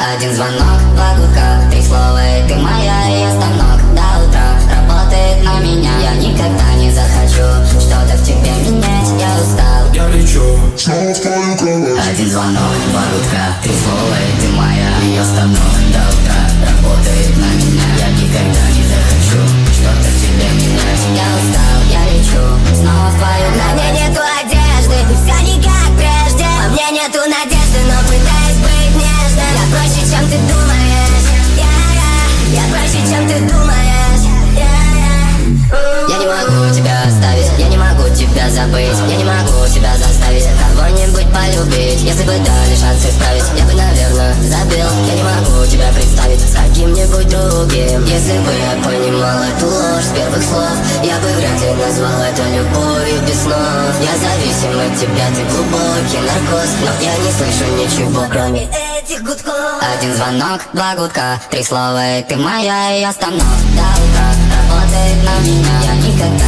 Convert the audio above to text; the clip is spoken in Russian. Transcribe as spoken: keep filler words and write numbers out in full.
Один звонок, два гудка, три слова и ты моя. И я станок до утра, работает на меня. Я никогда не захочу что-то в тебе менять. Я устал, я лечу снова в твою кровать. один звонок, два гудка, три слова и ты моя. И я станок до утра, работает на меня. Я никогда не захочу что-то в тебе менять. Я устал, я лечу снова в твою кровать. На мне нету одежды, все не как прежде. Во мне нету надежды, но пытаюсь быть нежным. Я проще, чем ты думаешь, yeah, yeah. Я проще, чем ты думаешь, yeah, yeah. Я не могу тебя оставить, я не могу тебя забыть. Я не могу себя заставить кого-нибудь полюбить. Если бы дали шанс исправить, я бы, наверное, забил. Я не могу тебя представить с каким-нибудь другим. Если бы я понимал эту ложь с первых слов, я бы вряд ли назвал это любовью без снов. Я зависим от тебя, ты глубокий наркоз, но я не слышу ничего, кроме Этих гудков. один звонок, два гудка, три слова и ты моя. И я станок до утра, работает на меня. Я никогда